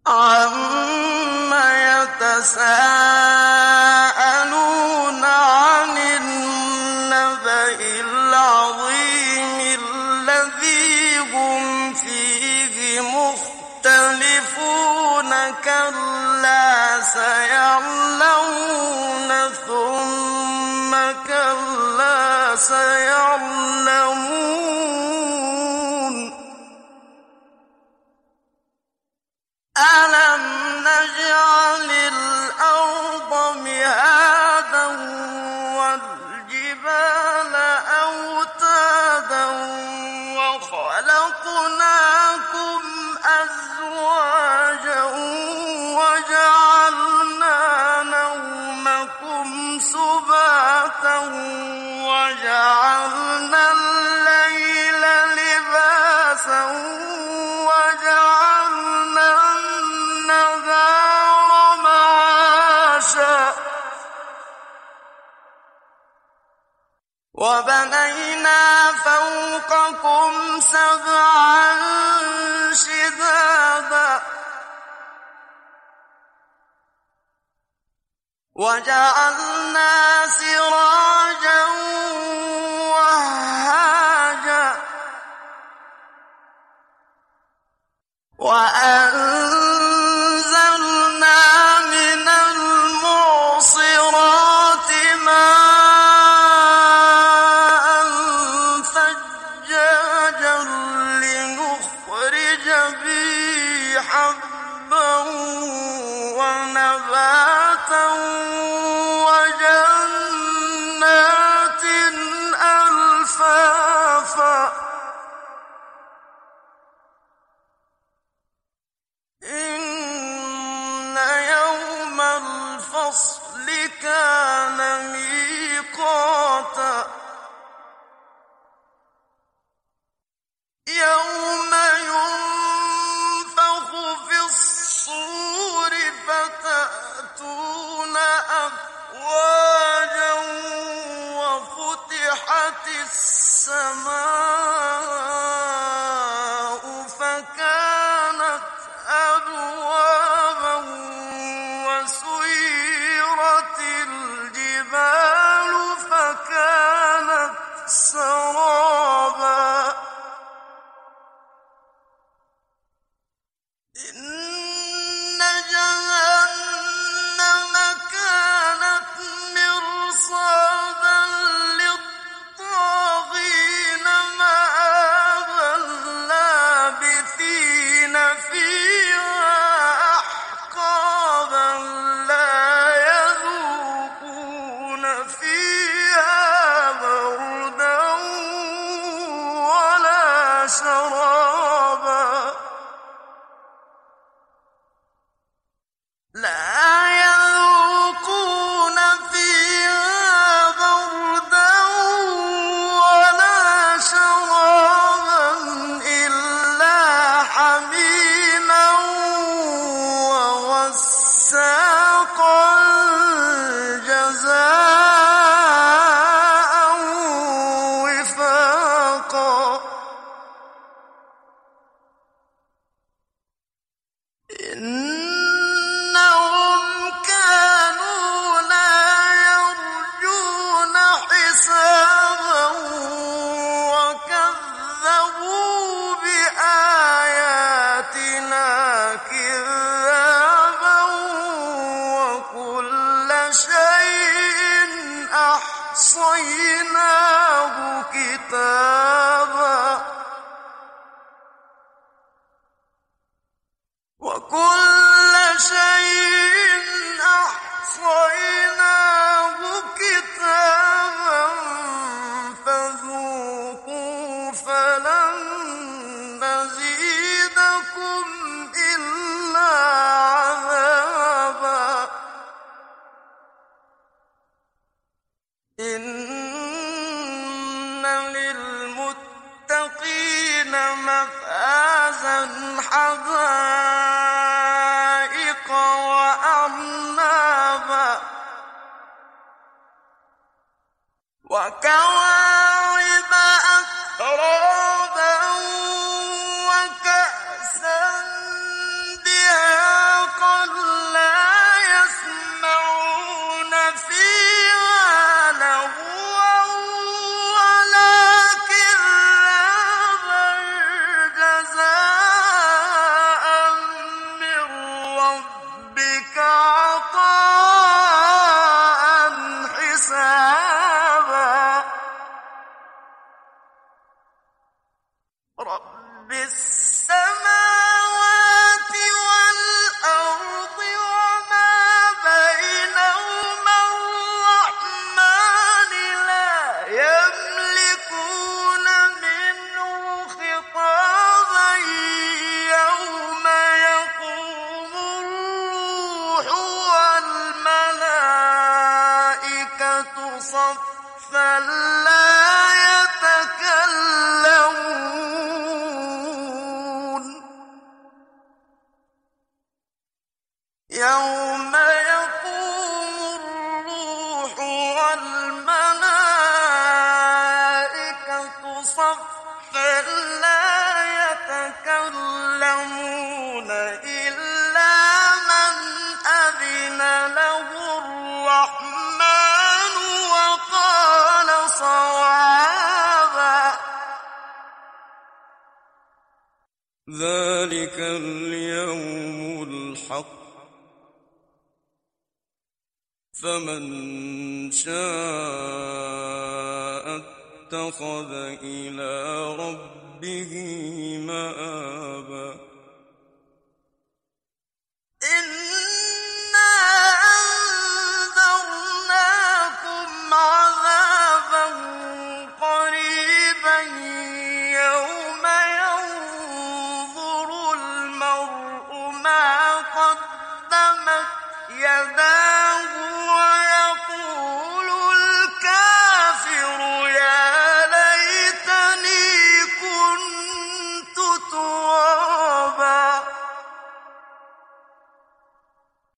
عَمَّ يَتَسَاءَلُونَ عَنِ النَّبَإِ الْعَظِيمِ الَّذِي هُمْ فِيهِ مُخْتَلِفُونَ كَلَّا سَيَعْلَمُونَ ثُمَّ كَلَّا سَيَعْلَمُونَ أَلَمْ نَجْعَلِ الْأَرْضَ مِهَادًا وَالْجِبَالَ أَوْتَادًا وَخَلَقْنَاكُمْ أَزْوَاجًا وَجَعَلْنَا نَوْمَكُمْ سُبَاتًا وَجَعَلْنَا اللَّيْلَ لِبَاسًا وَجَعَلْنَا النَّهَارَ مَعَاشًا وَبَنَيْنَا فَوْقَكُمْ سَبْعًا شِدَادًا وَجَعَلْنَا سِرَاجًا وَهَّاجًا وَأَنزَلْنَا مِنَ الْمُعْصِرَاتِ مَاءً ثَجَّاجًا لِّنُخْرِجَ بِهِ حَبًّا وَنَبَاتًا وَجَنَّاتٍ أَلْفَافًا إِنَّ يَوْمَ الْفَصْلِ كَانَ مِيقَاتًا يَوْمَ يُنفَخُ فِي الصُّورِ فَتَأْتُونَ أَفْوَاجًا وَفُتِحَتِ السَّمَاءُ فَكَانَتْ أَبْوَابًا وَسُيِّرَتِ الْجِبَالُ فَكَانَتْ سَرَابًا إِنَّ جَهَنَّمَ كَانَتْ مِرْصَادًا لِّلطَّاغِينَ مَآبًا لَّابِثِينَ فِيهَا أَحْقَابًا لَّا يَذُوقُونَ فِيهَا بَرْدًا وَلَا شَرَابًا إِلَّا حَمِيمًا وَغَسَّاقًا جَزَاءً وِفَاقًا إِنَّهُمْ كَانُوا لَا يَرْجُونَ حِسَابًا وَكَذَّبُوا بِآيَاتِنَا كِذَّابًا وَكُلَّ شَيْءٍ أَحْصَيْنَاهُ كِتَابًا وَكُلَّ شَيْءٍ أَحْصَيْنَاهُ كِتَابًا فَذُوقُوا فَلَن نَّزِيدَكُمْ إِلَّا عَذَابًا إِنَّ لِلْمُتَّقِينَ مَفَازًا حَدَائِقَ وَأَعْنَابًا وَكَوَاعِبَ أَتْرَابًا وَكَأْسًا دِهَاقًا صفا لا يتكلمون يوم يقوم الروح والملائكة صفا لا يتكلمون إلا من أذن له الرحمن وقال صوابا ذلك اليوم الحق فمن شاء اتخذ إلى ربه مآبا إنا أنذرناكم عذابا قريبا يوم ينظر المرء ما قدمت يداه ويقول